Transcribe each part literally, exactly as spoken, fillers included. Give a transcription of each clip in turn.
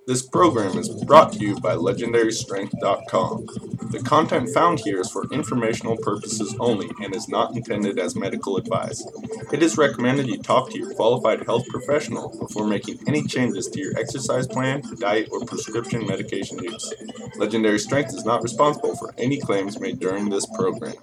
This program is brought to you by legendary strength dot com. The content found here is for informational purposes only and is not intended as medical advice. It is recommended you talk to your qualified health professional before making any changes to your exercise plan, diet, or prescription medication use. Legendary Strength is not responsible for any claims made during this program.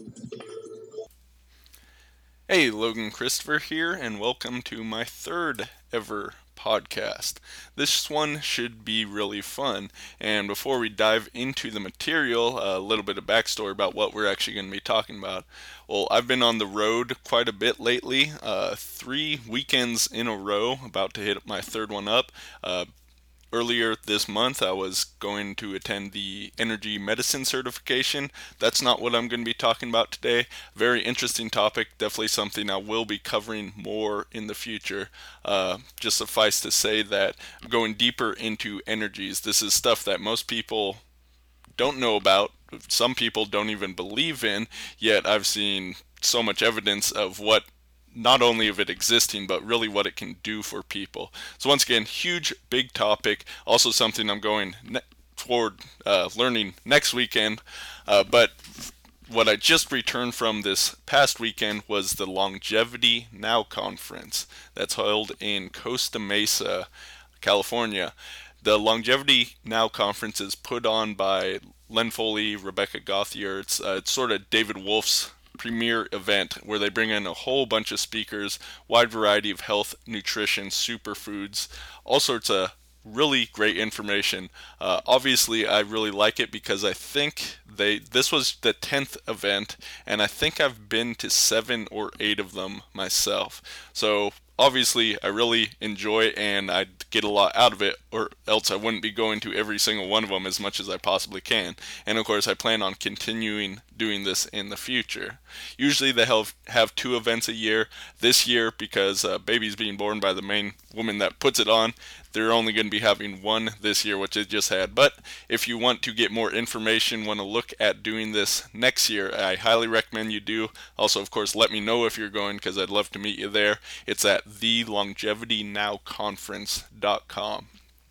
Hey, Logan Christopher here, and welcome to my third ever podcast. This one should be really fun. And before we dive into the material, a little bit of backstory about what we're actually going to be talking about. Well, I've been on the road quite a bit lately, uh, three weekends in a row, about to hit my third one up. Uh, Earlier this month, I was going to attend the energy medicine certification. That's not what I'm going to be talking about today. Very interesting topic, definitely something I will be covering more in the future. Uh, just suffice to say that I'm going deeper into energies. This is stuff that most people don't know about, some people don't even believe in, yet I've seen so much evidence of what not only of it existing, but really what it can do for people. So once again, huge, big topic. Also something I'm going ne- toward uh, learning next weekend. Uh, but what I just returned from this past weekend was the Longevity Now conference that's held in Costa Mesa, California. The Longevity Now conference is put on by Len Foley, Rebecca Gauthier. It's, uh, it's sort of David Wolf's premier event where they bring in a whole bunch of speakers, wide variety of health, nutrition, superfoods, all sorts of really great information. Uh, obviously, I really like it because I think they this was the tenth event, and I think I've been to seven or eight of them myself. So obviously, I really enjoy and I get a lot out of it, or else I wouldn't be going to every single one of them as much as I possibly can. And of course, I plan on continuing doing this in the future. Usually, they have have two events a year. This year, because uh, baby's being born by the main woman that puts it on, they're only going to be having one this year, which they just had. But if you want to get more information, want to look at doing this next year, I highly recommend you do. Also, of course, let me know if you're going because I'd love to meet you there. It's at the longevity now conference dot com.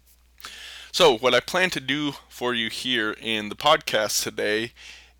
So, what I plan to do for you here in the podcast today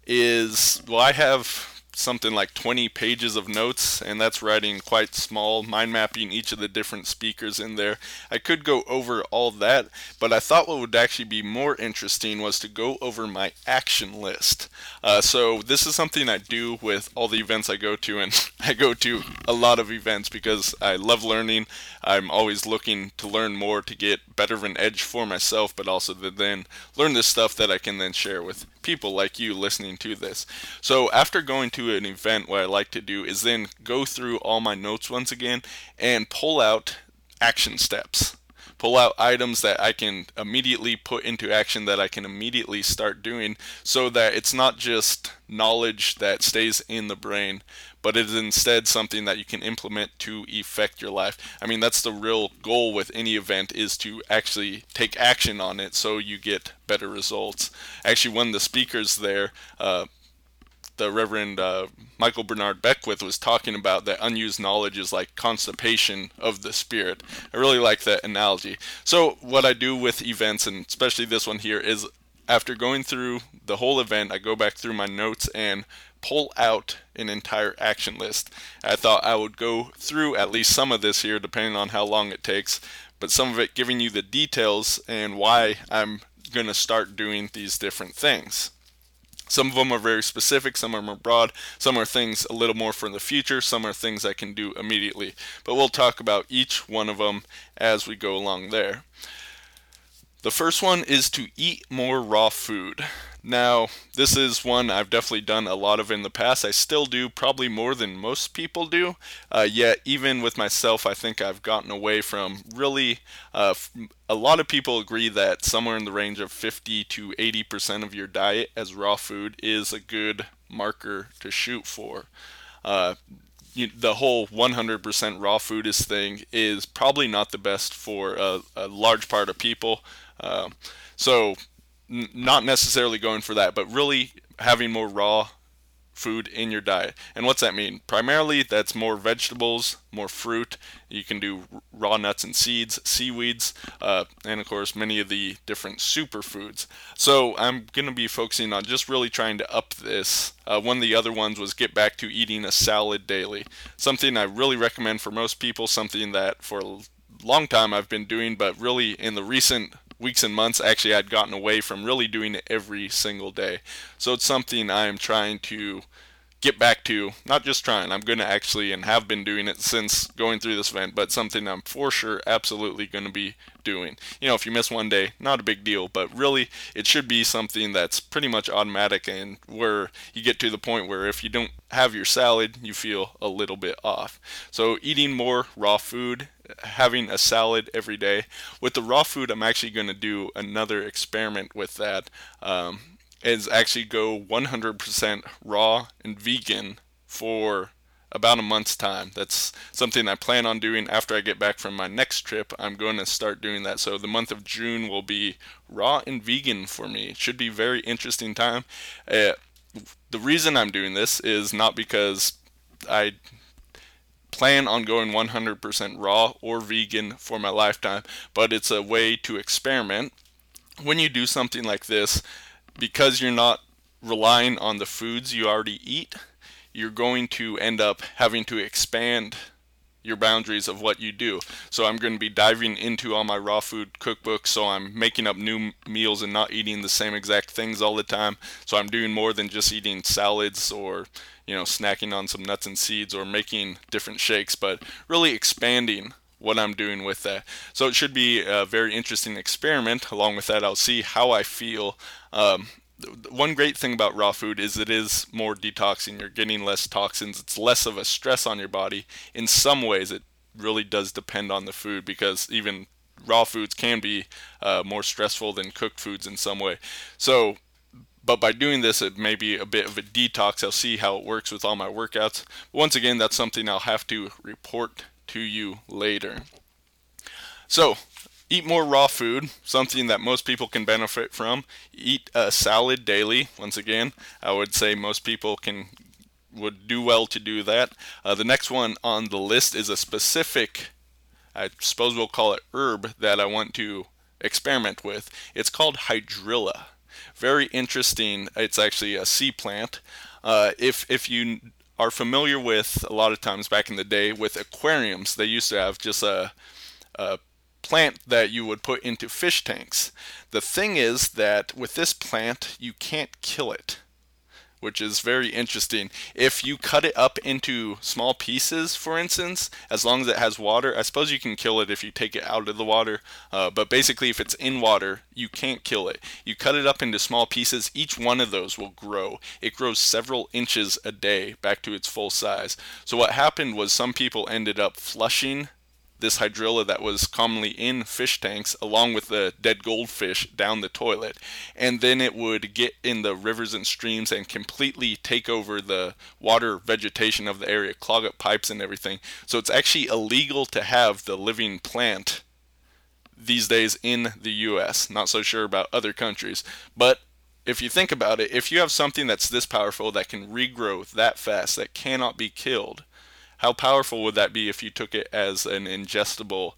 is, well, I have something like twenty pages of notes, and that's writing quite small, mind mapping each of the different speakers in there. I could go over all that, but I thought what would actually be more interesting was to go over my action list. Uh, so this is something I do with all the events I go to, and I go to a lot of events because I love learning. I'm always looking to learn more to get better of an edge for myself, but also to then learn this stuff that I can then share with people like you listening to this. So after going to an event, what I like to do is then go through all my notes once again and pull out action steps. Pull out items that I can immediately put into action, that I can immediately start doing, so that it's not just knowledge that stays in the brain, but it is instead something that you can implement to affect your life. I mean, that's the real goal with any event, is to actually take action on it so you get better results. Actually, one of the speakers there, uh, the Reverend uh, Michael Bernard Beckwith, was talking about that unused knowledge is like constipation of the spirit. I really like that analogy. So what I do with events, and especially this one here, is after going through the whole event, I go back through my notes and pull out an entire action list. I thought I would go through at least some of this here, depending on how long it takes, but some of it giving you the details and why I'm going to start doing these different things. Some of them are very specific, some of them are broad, some are things a little more for the future, some are things I can do immediately. But we'll talk about each one of them as we go along there. The first one is to eat more raw food. Now, this is one I've definitely done a lot of in the past. I still do, probably more than most people do. Uh, yet, even with myself, I think I've gotten away from really. Uh, a lot of people agree that somewhere in the range of fifty to eighty percent of your diet as raw food is a good marker to shoot for. Uh, you, the whole one hundred percent raw foodist thing is probably not the best for a, a large part of people. Uh, so, n- not necessarily going for that, but really having more raw food in your diet. And what's that mean? Primarily, that's more vegetables, more fruit. You can do raw nuts and seeds, seaweeds, uh, and of course, many of the different superfoods. So I'm going to be focusing on just really trying to up this. Uh, one of the other ones was get back to eating a salad daily. Something I really recommend for most people, something that for a long time I've been doing, but really in the recent weeks and months, actually I'd gotten away from really doing it every single day. So it's something I'm trying to get back to, not just trying, I'm going to actually and have been doing it since going through this event, but something I'm for sure absolutely going to be doing. You know, if you miss one day, not a big deal, but really it should be something that's pretty much automatic, and where you get to the point where if you don't have your salad, you feel a little bit off. So eating more raw food, having a salad every day. With the raw food, I'm actually going to do another experiment with that. Um, is actually go one hundred percent raw and vegan for about a month's time. That's something I plan on doing after I get back from my next trip. I'm going to start doing that. So the month of June will be raw and vegan for me. It should be a very interesting time. Uh, the reason I'm doing this is not because I plan on going one hundred percent raw or vegan for my lifetime, but it's a way to experiment. When you do something like this, because you're not relying on the foods you already eat, you're going to end up having to expand your boundaries of what you do. So I'm going to be diving into all my raw food cookbooks, so I'm making up new meals and not eating the same exact things all the time. So I'm doing more than just eating salads or, you know, snacking on some nuts and seeds or making different shakes, but really expanding what I'm doing with that. So it should be a very interesting experiment. Along with that, I'll see how I feel. Um, one great thing about raw food is it is more detoxing. You're getting less toxins. It's less of a stress on your body. In some ways, it really does depend on the food, because even raw foods can be uh, more stressful than cooked foods in some way. So, but by doing this, it may be a bit of a detox. I'll see how it works with all my workouts. But once again, that's something I'll have to report to you later. So, eat more raw food, something that most people can benefit from. Eat a salad daily. Once again, I would say most people can would do well to do that. Uh, the next one on the list is a specific, I suppose we'll call it herb, that I want to experiment with. It's called hydrilla. Very interesting. It's actually a sea plant. Uh, if if you are familiar with, a lot of times back in the day with aquariums, they used to have just a, a plant that you would put into fish tanks. The thing is that with this plant, you can't kill it, which is very interesting. If you cut it up into small pieces, for instance, as long as it has water, I suppose you can kill it if you take it out of the water, uh, but basically if it's in water, you can't kill it. You cut it up into small pieces, each one of those will grow. It grows several inches a day back to its full size. So what happened was some people ended up flushing this hydrilla that was commonly in fish tanks along with the dead goldfish down the toilet, and then it would get in the rivers and streams and completely take over the water vegetation of the area, clog up pipes and everything. So it's actually illegal to have the living plant these days in the U S. Not so sure about other countries, but if you think about it, if you have something that's this powerful, that can regrow that fast, that cannot be killed, how powerful would that be if you took it as an ingestible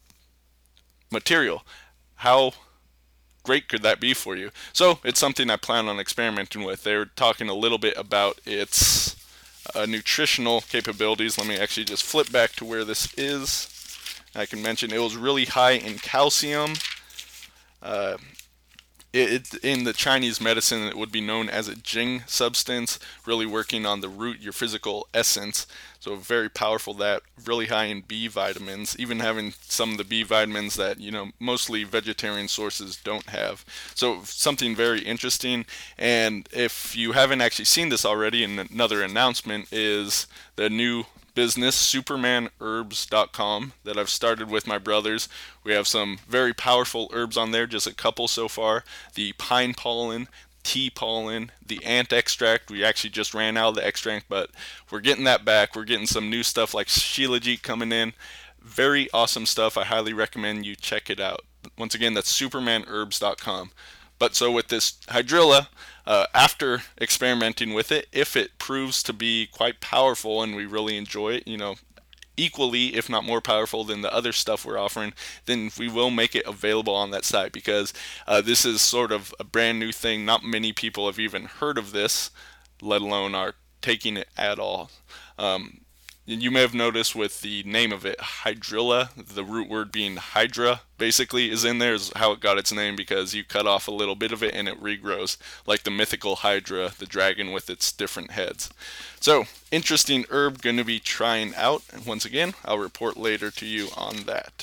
material? How great could that be for you? So it's something I plan on experimenting with. They're talking a little bit about its uh, nutritional capabilities. Let me actually just flip back to where this is. I can mention it was really high in calcium. Uh, It, in the Chinese medicine, it would be known as a Jing substance, really working on the root, your physical essence. So very powerful, that really high in B vitamins, even having some of the B vitamins that, you know, mostly vegetarian sources don't have. So something very interesting. And if you haven't actually seen this already, and another announcement is the new business, superman herbs dot com, that I've started with my brothers. We have some very powerful herbs on there, just a couple so far. The pine pollen, tea pollen, the ant extract. We actually just ran out of the extract, but we're getting that back. We're getting some new stuff like Shilajit coming in. Very awesome stuff. I highly recommend you check it out. Once again, that's superman herbs dot com. But so with this hydrilla, uh, after experimenting with it, if it proves to be quite powerful and we really enjoy it, you know, equally, if not more powerful than the other stuff we're offering, then we will make it available on that site, because uh, this is sort of a brand new thing. Not many people have even heard of this, let alone are taking it at all. Um, you may have noticed with the name of it, hydrilla, the root word being hydra, basically is in there, is how it got its name, because you cut off a little bit of it and it regrows, like the mythical hydra, the dragon with its different heads. So, interesting herb, going to be trying out, and once again, I'll report later to you on that.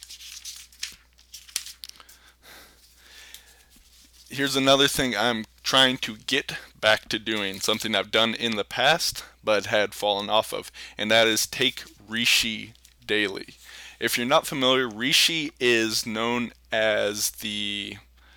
Here's another thing I'm trying to get back to doing, something I've done in the past but had fallen off of, and that is take reishi daily. If you're not familiar, reishi is known as the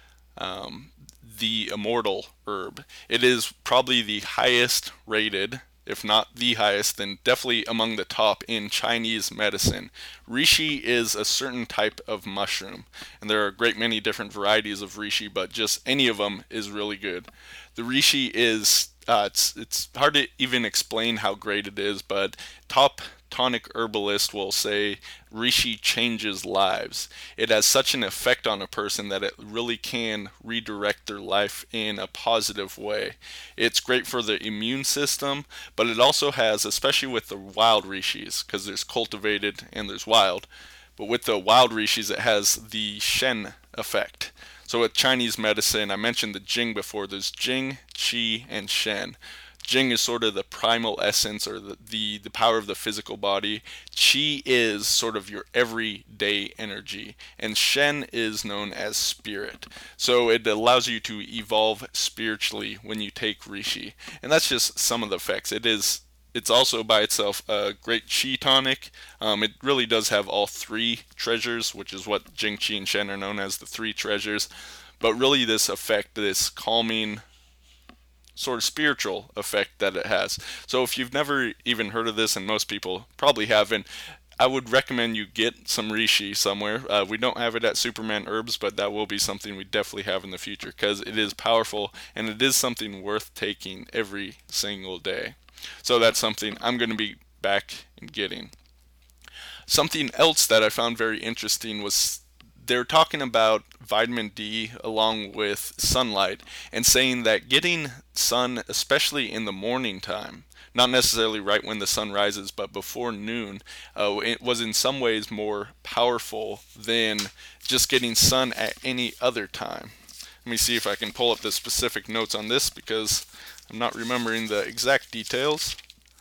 um, the immortal herb. It is probably the highest rated, if not the highest, then definitely among the top in Chinese medicine. Reishi is a certain type of mushroom, and there are a great many different varieties of reishi, but just any of them is really good. The reishi is, uh, it's, it's hard to even explain how great it is, but top tonic herbalist will say reishi changes lives. It has such an effect on a person that it really can redirect their life in a positive way. It's great for the immune system, but it also has, especially with the wild reishis, because there's cultivated and there's wild, but with the wild reishis it has the Shen effect. So with Chinese medicine, I mentioned the Jing before, there's Jing, Qi, and Shen. Jing is sort of the primal essence, or the, the, the power of the physical body. Qi is sort of your everyday energy. And Shen is known as spirit. So it allows you to evolve spiritually when you take reishi. And that's just some of the effects. It is, it's also by itself a great Qi tonic. Um, it really does have all three treasures, which is what Jing, Qi, and Shen are known as, the three treasures. But really this effect, this calming, sort of spiritual effect that it has. So if you've never even heard of this, and most people probably haven't, I would recommend you get some reishi somewhere. Uh, we don't have it at Superman Herbs, but that will be something we definitely have in the future, because it is powerful and it is something worth taking every single day. So that's something I'm going to be back and getting. Something else that I found very interesting was they're talking about vitamin D along with sunlight, and saying that getting sun, especially in the morning time, not necessarily right when the sun rises, but before noon, uh, it was in some ways more powerful than just getting sun at any other time. Let me see if I can pull up the specific notes on this, because I'm not remembering the exact details.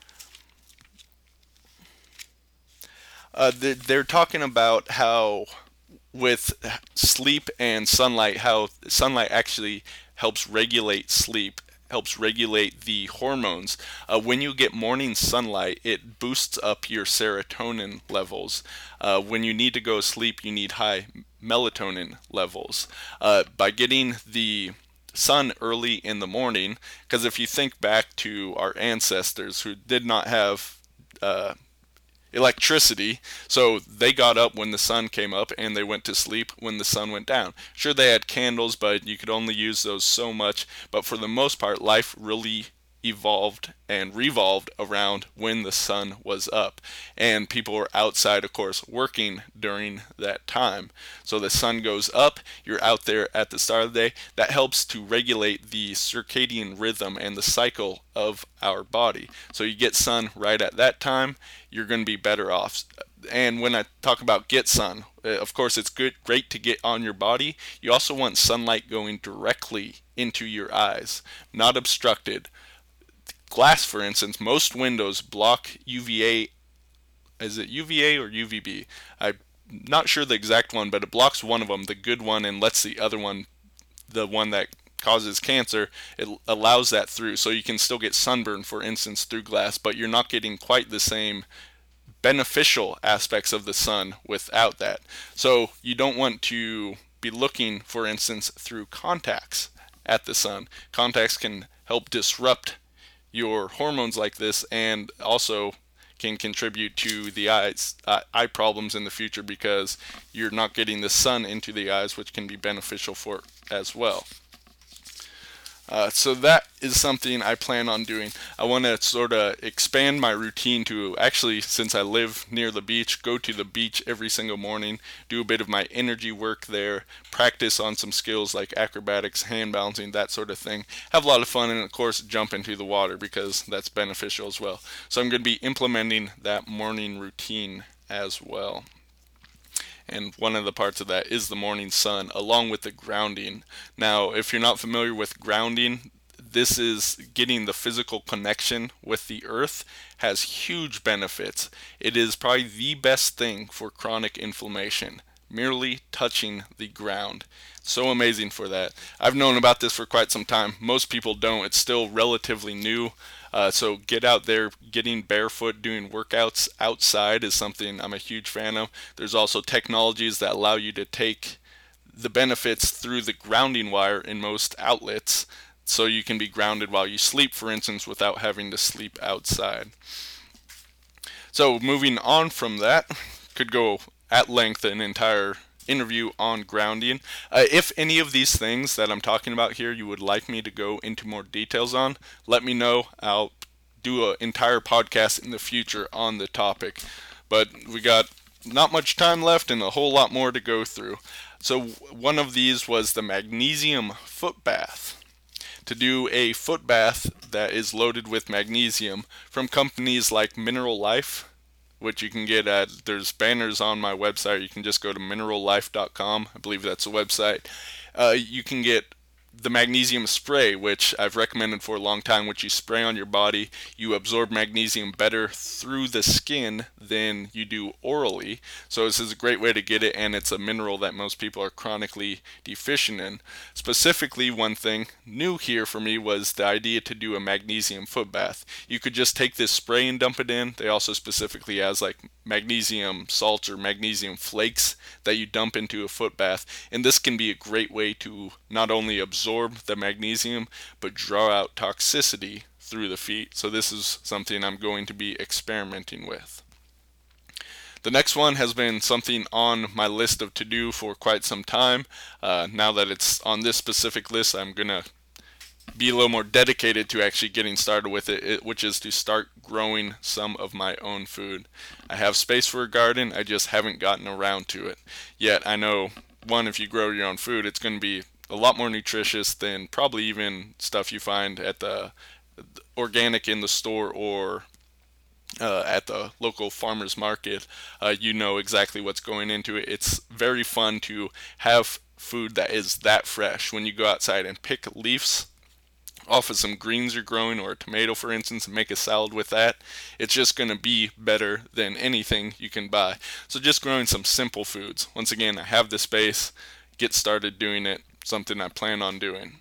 Uh, they're talking about how with sleep and sunlight, how sunlight actually helps regulate sleep, helps regulate the hormones. Uh, when you get morning sunlight, it boosts up your serotonin levels. Uh, when you need to go to sleep, you need high melatonin levels. Uh, by getting the sun early in the morning, because if you think back to our ancestors who did not have uh, electricity, so they got up when the sun came up and they went to sleep when the sun went down. Sure, they had candles, but you could only use those so much, but for the most part life really evolved and revolved around when the sun was up, and people were outside, of course, working during that time. So the sun goes up, you're out there at the start of the day. That helps to regulate the circadian rhythm and the cycle of our body. So you get sun right at that time, you're going to be better off. And when I talk about get sun, of course it's good, great to get on your body. You also want sunlight going directly into your eyes, not obstructed. Glass, for instance, most windows block U V A. Is it U V A or U V B? I'm not sure the exact one, but it blocks one of them, the good one, and lets the other one, the one that causes cancer, it allows that through. So you can still get sunburn, for instance, through glass, but you're not getting quite the same beneficial aspects of the sun without that. So you don't want to be looking, for instance, through contacts at the sun. Contacts can help disrupt your hormones like this, and also can contribute to the eyes uh, eye problems in the future because you're not getting the sun into the eyes, which can be beneficial for as well. Uh, so that is something I plan on doing. I want to sort of expand my routine to actually, since I live near the beach, go to the beach every single morning, do a bit of my energy work there, practice on some skills like acrobatics, hand balancing, that sort of thing. Have a lot of fun, and of course jump into the water because that's beneficial as well. So I'm going to be implementing that morning routine as well. And one of the parts of that is the morning sun, along with the grounding. Now, if you're not familiar with grounding, this is getting the physical connection with the earth, has huge benefits. It is probably the best thing for chronic inflammation, merely touching the ground. So amazing for that. I've known about this for quite some time. Most people don't. It's still relatively new. Uh, so get out there, getting barefoot, doing workouts outside is something I'm a huge fan of. There's also technologies that allow you to take the benefits through the grounding wire in most outlets, so you can be grounded while you sleep, for instance, without having to sleep outside. So moving on from that, could go at length an entire interview on grounding. Uh, if any of these things that I'm talking about here you would like me to go into more details on, let me know. I'll do an entire podcast in the future on the topic. But we got not much time left and a whole lot more to go through. So one of these was the magnesium foot bath. To do a foot bath that is loaded with magnesium from companies like Mineral Life, which you can get at, there's banners on my website. You can just go to mineral life dot com. I believe that's a website. Uh, you can get the magnesium spray, which I've recommended for a long time, which you spray on your body. You absorb magnesium better through the skin than you do orally. So this is a great way to get it, and it's a mineral that most people are chronically deficient in. Specifically, one thing new here for me was the idea to do a magnesium foot bath. You could just take this spray and dump it in. They also specifically has like magnesium salts or magnesium flakes that you dump into a foot bath, and this can be a great way to not only absorb the magnesium but draw out toxicity through the feet. So this is something I'm going to be experimenting with. The next one has been something on my list of to do for quite some time. Uh, now that it's on this specific list, I'm gonna be a little more dedicated to actually getting started with it, it, which is to start growing some of my own food. I have space for a garden, I just haven't gotten around to it yet. I know, one, if you grow your own food, it's going to be a lot more nutritious than probably even stuff you find at the organic in the store or uh, at the local farmer's market. Uh, you know exactly what's going into it. It's very fun to have food that is that fresh. When you go outside and pick leaves off of some greens you're growing, or a tomato for instance, and make a salad with that, it's just going to be better than anything you can buy. So just growing some simple foods. Once again, I have the space, get started doing it, something I plan on doing.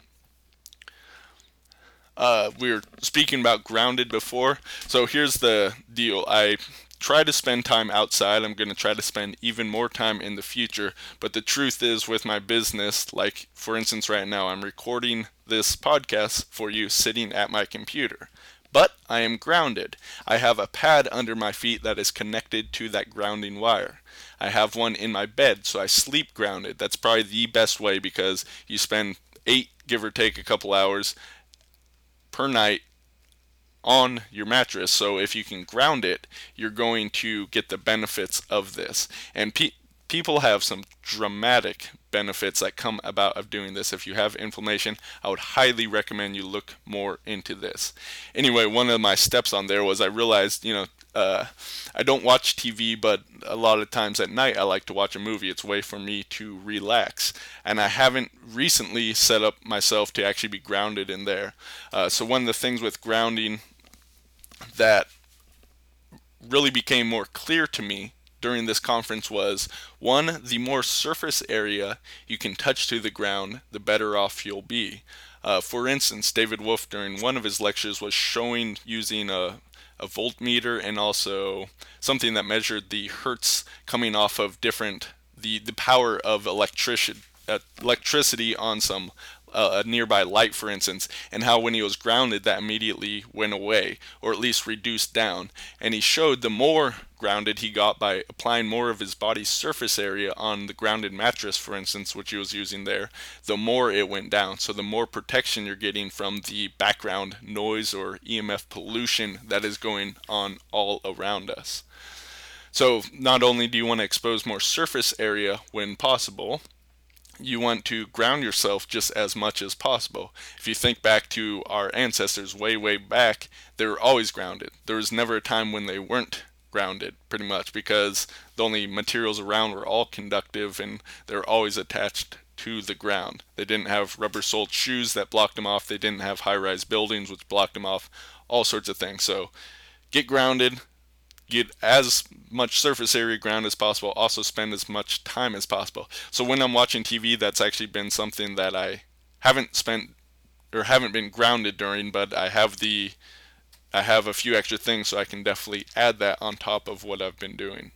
Uh, we were speaking about grounded before, so here's the deal. I try to spend time outside. I'm going to try to spend even more time in the future, but the truth is, with my business, like for instance right now, I'm recording this podcast for you sitting at my computer, but I am grounded. I have a pad under my feet that is connected to that grounding wire. I have one in my bed, so I sleep grounded. That's probably the best way, because you spend eight, give or take a couple hours per night on your mattress. So if you can ground it, you're going to get the benefits of this. And pe- people have some dramatic benefits that come about of doing this. If you have inflammation, I would highly recommend you look more into this. Anyway, one of my steps on there was I realized, you know, uh, I don't watch T V, but a lot of times at night I like to watch a movie. It's a way for me to relax, and I haven't recently set up myself to actually be grounded in there. Uh, so one of the things with grounding that really became more clear to me during this conference was, one, the more surface area you can touch to the ground, the better off you'll be. Uh, for instance, David Wolf during one of his lectures was showing using a a voltmeter and also something that measured the hertz coming off of different the the power of electricity uh, electricity on some uh, a nearby light, for instance, and how when he was grounded, that immediately went away, or at least reduced down. And he showed the more grounded he got by applying more of his body's surface area on the grounded mattress, for instance, which he was using there, the more it went down. So the more protection you're getting from the background noise or E M F pollution that is going on all around us. So not only do you want to expose more surface area when possible, you want to ground yourself just as much as possible. If you think back to our ancestors way, way back, they were always grounded. There was never a time when they weren't grounded, pretty much, because the only materials around were all conductive and they were always attached to the ground. They didn't have rubber-soled shoes that blocked them off. They didn't have high-rise buildings which blocked them off, all sorts of things. So get grounded. Get as much surface area ground as possible, also spend as much time as possible. So when I'm watching T V, that's actually been something that I haven't spent or haven't been grounded during, but I have the I have a few extra things, so I can definitely add that on top of what I've been doing.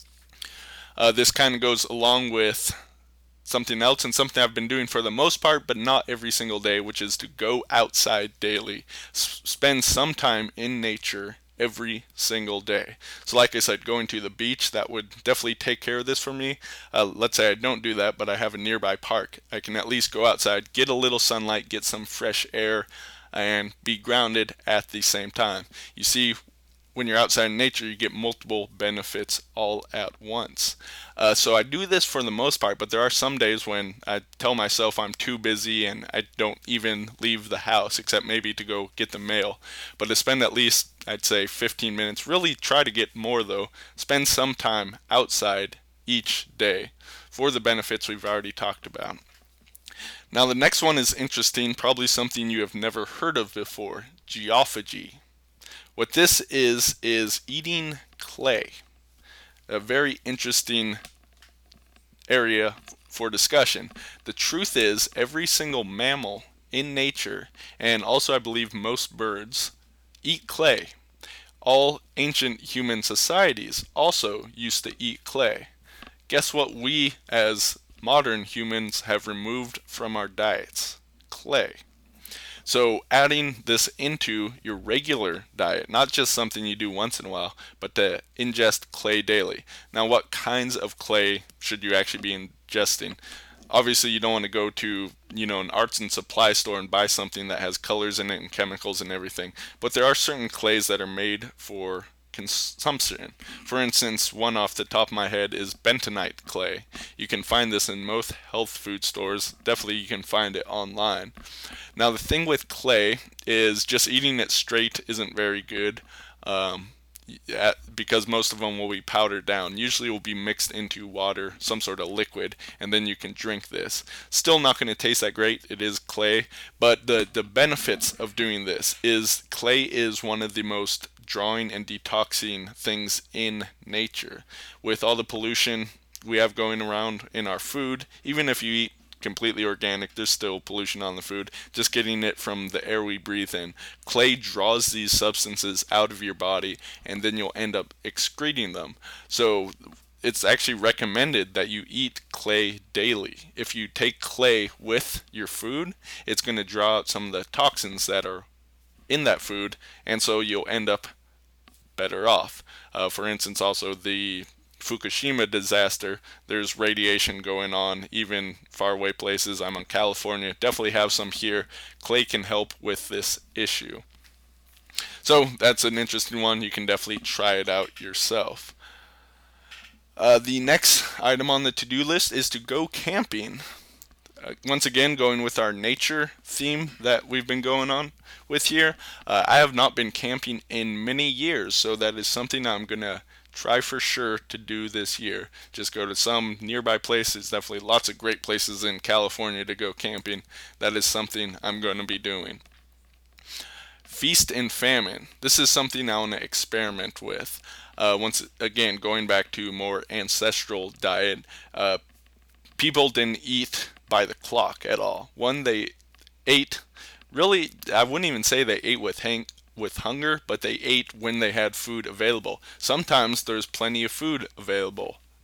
Uh, this kind of goes along with something else and something I've been doing for the most part, but not every single day, which is to go outside daily. S- spend some time in nature every single day. So like I said, going to the beach, that would definitely take care of this for me. Uh, let's say I don't do that, but I have a nearby park. I can at least go outside, get a little sunlight, get some fresh air, and be grounded at the same time. You see, when you're outside in nature, you get multiple benefits all at once. Uh, so I do this for the most part, but there are some days when I tell myself I'm too busy and I don't even leave the house, except maybe to go get the mail. But to spend at least, I'd say, fifteen minutes, really try to get more though, spend some time outside each day for the benefits we've already talked about. Now the next one is interesting, probably something you have never heard of before, geophagy. What this is, is eating clay. A very interesting area for discussion. The truth is, every single mammal in nature, and also I believe most birds, eat clay. All ancient human societies also used to eat clay. Guess what we as modern humans have removed from our diets? Clay. So adding this into your regular diet, not just something you do once in a while, but to ingest clay daily. Now, what kinds of clay should you actually be ingesting? Obviously, you don't want to go to, you know, an arts and supply store and buy something that has colors in it and chemicals and everything. But there are certain clays that are made for consumption. For instance, one off the top of my head is bentonite clay. You can find this in most health food stores. Definitely you can find it online. Now the thing with clay is just eating it straight isn't very good. Um, because most of them will be powdered down. Usually it will be mixed into water, some sort of liquid, and then you can drink this. Still not going to taste that great. It is clay, but the, the benefits of doing this is clay is one of the most drawing and detoxing things in nature. With all the pollution we have going around in our food, even if you eat completely organic, there's still pollution on the food, just getting it from the air we breathe in. Clay draws these substances out of your body and then you'll end up excreting them. So it's actually recommended that you eat clay daily. If you take clay with your food, it's going to draw out some of the toxins that are in that food, and so you'll end up better off. Uh, for instance, also the Fukushima disaster, there's radiation going on even faraway places. I'm in California, definitely have some here. Clay can help with this issue. So that's an interesting one. You can definitely try it out yourself. Uh, the next item on the to-do list is to go camping. Uh, once again, going with our nature theme that we've been going on with here. Uh, I have not been camping in many years, so that is something I'm going to try for sure to do this year. Just go to some nearby places. Definitely lots of great places in California to go camping. That is something I'm going to be doing. Feast and famine. This is something I want to experiment with. Uh, once again, going back to more ancestral diet, uh, people didn't eat by the clock at all. One, they ate, really, I wouldn't even say they ate with hang- with hunger, but they ate when they had food available. Sometimes there's plenty of food available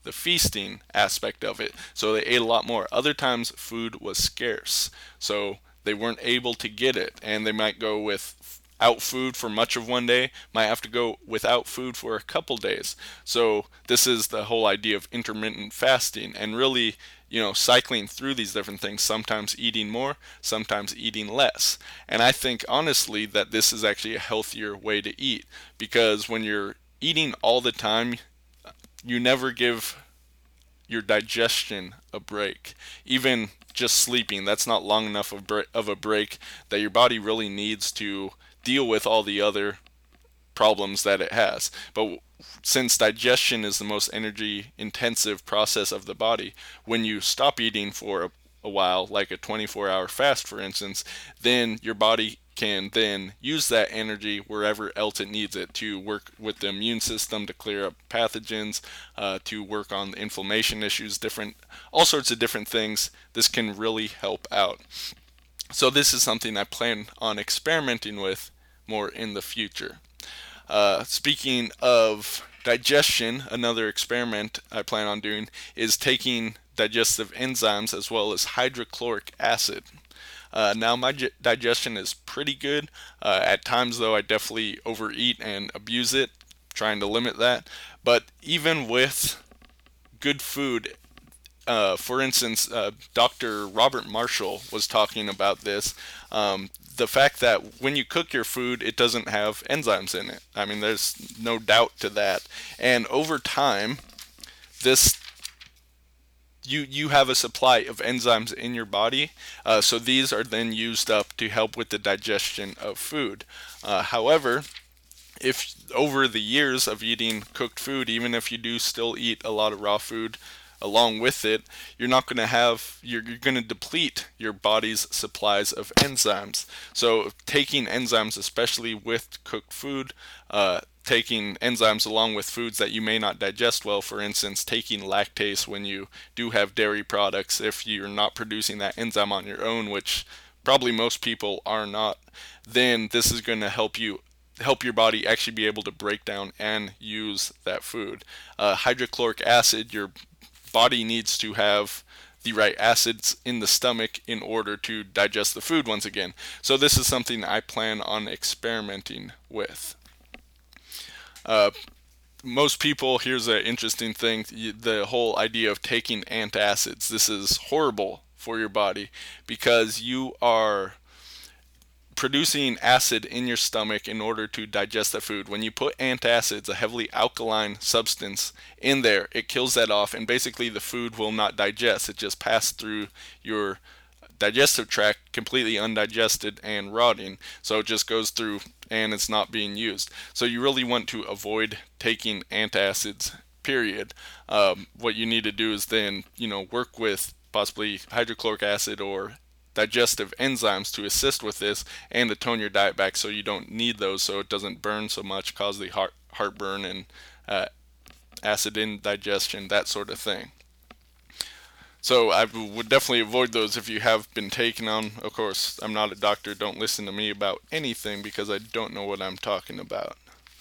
the feasting aspect of it. So they ate a lot more. Other times food was scarce, so they weren't able to get it, and they might go with out food for much of one day, might have to go without food for a couple days. So this is the whole idea of intermittent fasting, and really, you know, cycling through these different things, sometimes eating more, sometimes eating less. And I think honestly that this is actually a healthier way to eat, because when you're eating all the time, you never give your digestion a break. Even just sleeping, that's not long enough of a break that your body really needs to deal with all the other problems that it has. But since digestion is the most energy intensive process of the body, when you stop eating for a, a while, like a twenty-four hour fast for instance, then your body can then use that energy wherever else it needs it, to work with the immune system, to clear up pathogens, uh, to work on the inflammation issues, different, all sorts of different things. This can really help out. So this is something I plan on experimenting with more in the future. Uh, speaking of digestion, another experiment I plan on doing is taking digestive enzymes as well as hydrochloric acid. Uh, now my g- digestion is pretty good. Uh, at times though, I definitely overeat and abuse it, trying to limit that. But even with good food, uh, for instance, uh, Doctor Robert Marshall was talking about this. Um, the fact that when you cook your food, it doesn't have enzymes in it. I mean, there's no doubt to that. And over time, this you you have a supply of enzymes in your body, uh, so these are then used up to help with the digestion of food. Uh, however, if over the years of eating cooked food, even if you do still eat a lot of raw food along with it, you're not going to have, you're, you're going to deplete your body's supplies of enzymes. So taking enzymes, especially with cooked food, uh, taking enzymes along with foods that you may not digest well, for instance, taking lactase when you do have dairy products, if you're not producing that enzyme on your own, which probably most people are not, then this is going to help you help your body actually be able to break down and use that food. Uh, hydrochloric acid, your body needs to have the right acids in the stomach in order to digest the food once again. So this is something I plan on experimenting with. Uh, most people, here's an interesting thing, the whole idea of taking antacids. This is horrible for your body because you are producing acid in your stomach in order to digest the food. When you put antacids, a heavily alkaline substance, in there, it kills that off, and basically the food will not digest. It just passes through your digestive tract completely undigested and rotting. So it just goes through and it's not being used. So you really want to avoid taking antacids, period. Um, what you need to do is then, you know, work with possibly hydrochloric acid or digestive enzymes to assist with this and to tone your diet back so you don't need those, so it doesn't burn so much, cause the heart heartburn and uh, acid indigestion, that sort of thing. So I would definitely avoid those if you have been taking them. Of course, I'm not a doctor. Don't listen to me about anything because I don't know what I'm talking about.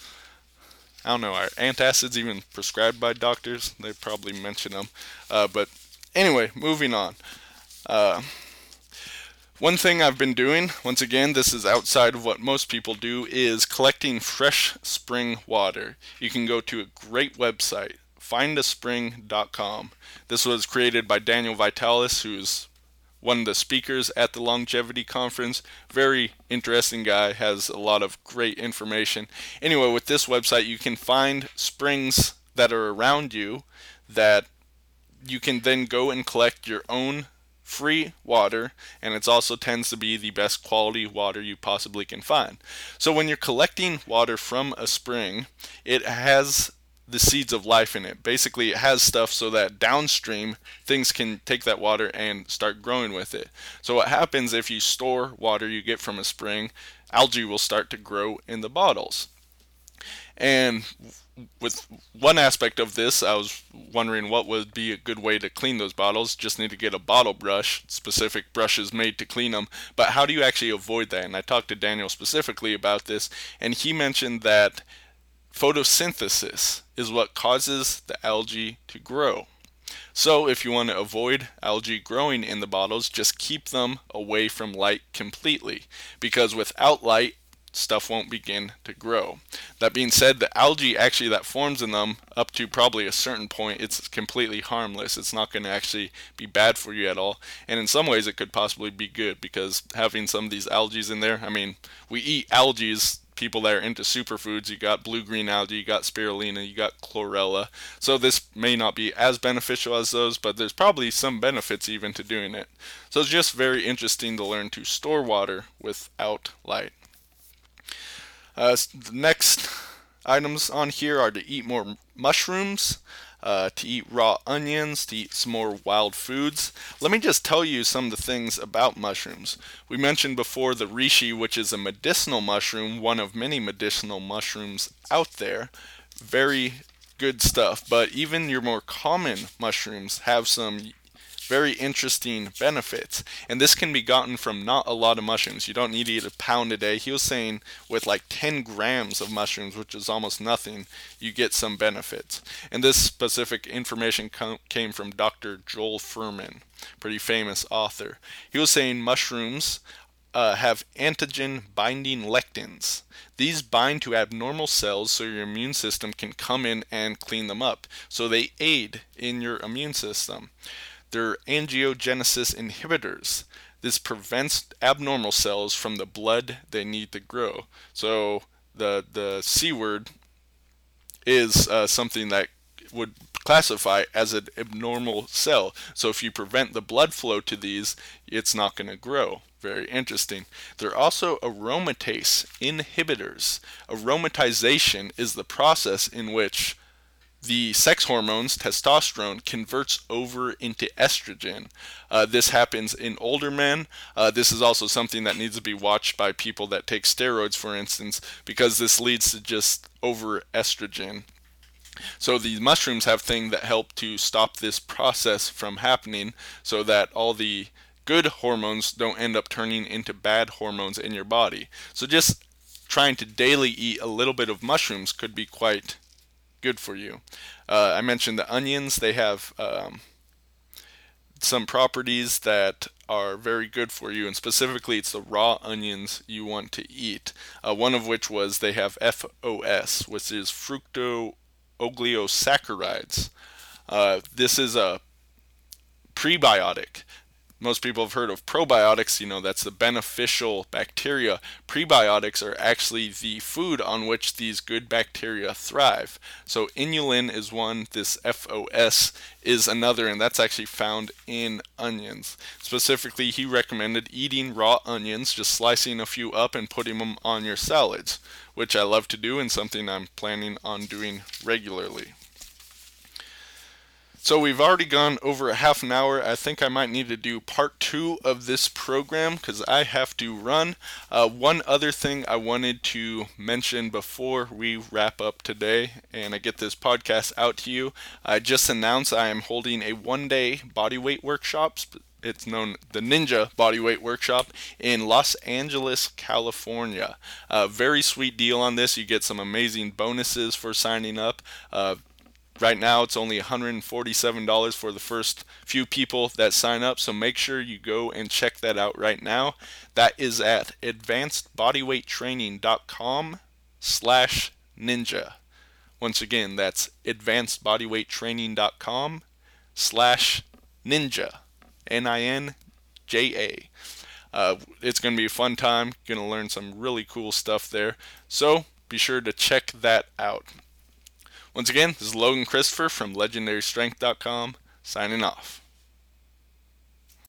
I don't know, are antacids even prescribed by doctors? They probably mention them. Uh, but anyway, moving on. Uh, One thing I've been doing, once again, this is outside of what most people do, is collecting fresh spring water. You can go to a great website, find a spring dot com. This was created by Daniel Vitalis, who's one of the speakers at the Longevity Conference. Very interesting guy, has a lot of great information. Anyway, with this website, you can find springs that are around you that you can then go and collect your own free water, and it also tends to be the best quality water you possibly can find. So when you're collecting water from a spring, it has the seeds of life in it. Basically, it has stuff so that downstream things can take that water and start growing with it. So what happens if you store water you get from a spring, algae will start to grow in the bottles. And with one aspect of this, I was wondering what would be a good way to clean those bottles. Just need to get a bottle brush, specific brushes made to clean them. But how do you actually avoid that? And I talked to Daniel specifically about this, and he mentioned that photosynthesis is what causes the algae to grow. So if you want to avoid algae growing in the bottles, just keep them away from light completely, because without light, stuff won't begin to grow. That being said, the algae actually that forms in them, up to probably a certain point, it's completely harmless. It's not going to actually be bad for you at all. And in some ways it could possibly be good, because having some of these algae in there, I mean, we eat algae, people that are into superfoods. You got blue-green algae, you got spirulina, you got chlorella. So this may not be as beneficial as those, but there's probably some benefits even to doing it. So it's just very interesting to learn to store water without light. Uh, the next items on here are to eat more mushrooms, uh, to eat raw onions, to eat some more wild foods. Let me just tell you some of the things about mushrooms. We mentioned before the reishi, which is a medicinal mushroom, one of many medicinal mushrooms out there. Very good stuff, but even your more common mushrooms have some very interesting benefits, and this can be gotten from not a lot of mushrooms. You don't need to eat a pound a day. He was saying with like ten grams of mushrooms, which is almost nothing, you get some benefits. And this specific information com- came from Doctor Joel Fuhrman, pretty famous author. He was saying mushrooms uh, have antigen binding lectins. These bind to abnormal cells so your immune system can come in and clean them up. So they aid in your immune system. They're angiogenesis inhibitors. This prevents abnormal cells from the blood they need to grow. So the the C word is uh, something that would classify as an abnormal cell. So if you prevent the blood flow to these, it's not going to grow. Very interesting. They're also aromatase inhibitors. Aromatization is the process in which the sex hormones, testosterone, converts over into estrogen. Uh, this happens in older men. Uh, this is also something that needs to be watched by people that take steroids, for instance, because this leads to just over estrogen. So these mushrooms have things that help to stop this process from happening, so that all the good hormones don't end up turning into bad hormones in your body. So just trying to daily eat a little bit of mushrooms could be quite good for you. Uh, I mentioned the onions. They have um, some properties that are very good for you, and specifically it's the raw onions you want to eat. Uh, one of which was they have F O S, which is fructooligosaccharides. Uh, this is a prebiotic. Most people have heard of probiotics, you know, that's the beneficial bacteria. Prebiotics are actually the food on which these good bacteria thrive. So inulin is one, this F O S is another, and that's actually found in onions. Specifically, he recommended eating raw onions, just slicing a few up and putting them on your salads, which I love to do and something I'm planning on doing regularly. So we've already gone over a half an hour. I think I might need to do part two of this program because I have to run. Uh, one other thing I wanted to mention before we wrap up today and I get this podcast out to you, I just announced I am holding a one-day bodyweight workshop. It's known the Ninja Bodyweight Workshop in Los Angeles, California. Uh, very sweet deal on this. You get some amazing bonuses for signing up. Uh, Right now, it's only one hundred forty-seven dollars for the first few people that sign up, so make sure you go and check that out right now. That is at advancedbodyweighttraining.com slash ninja. Once again, that's advancedbodyweighttraining.com slash ninja. N I N J A. Uh, it's going to be a fun time. Going to learn some really cool stuff there. So be sure to check that out. Once again, this is Logan Christopher from legendary strength dot com, signing off.